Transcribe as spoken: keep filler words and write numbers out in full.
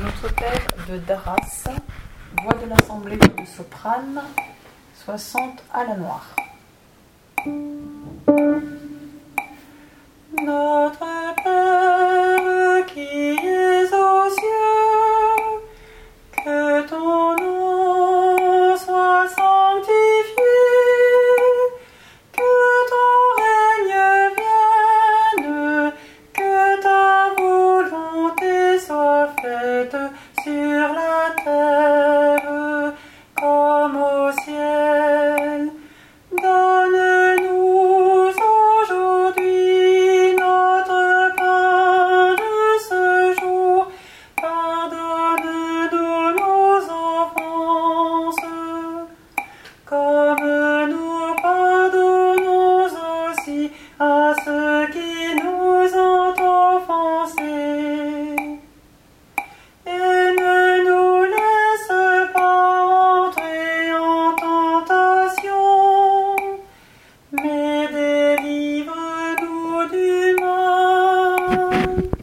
Notre Père de Daras, voix de l'Assemblée de soprane, soixante à la noire. Notre Père qui es aux cieux, que ton nom soit sanctifié, que ton règne vienne, que ta volonté soit faite sur la terre comme au ciel. Donne-nous aujourd'hui notre pain de ce jour. Pardonne-nous nos offenses, comme nous pardonnons aussi à ceux qui nous ont offensés. Et ne nous laisse pas entrer en tentation, mais délivre-nous du mal.